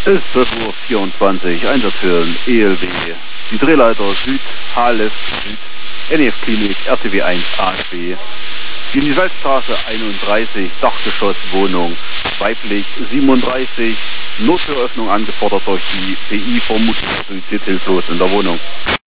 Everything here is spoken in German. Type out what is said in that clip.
Es ist 12:24 Uhr, Einsatz für den ELW. Die Drehleiter Süd, HLF Süd, NEF Klinik, RTW 1 ASB. In die Waldstraße 31, Dachgeschoss, Wohnung, weiblich 37, Nottüröffnung angefordert durch die PI, vermutlich suizidhilflos in der Wohnung.